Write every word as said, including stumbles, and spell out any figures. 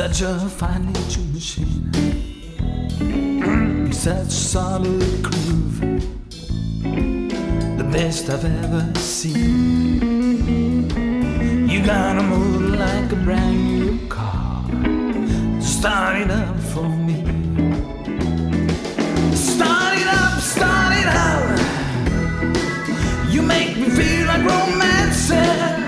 Such a finely tuned machine, such solid groove, the best I've ever seen. You gotta move like a brand new car, start it up for me. Start it up, start it up. You make me feel like romancing.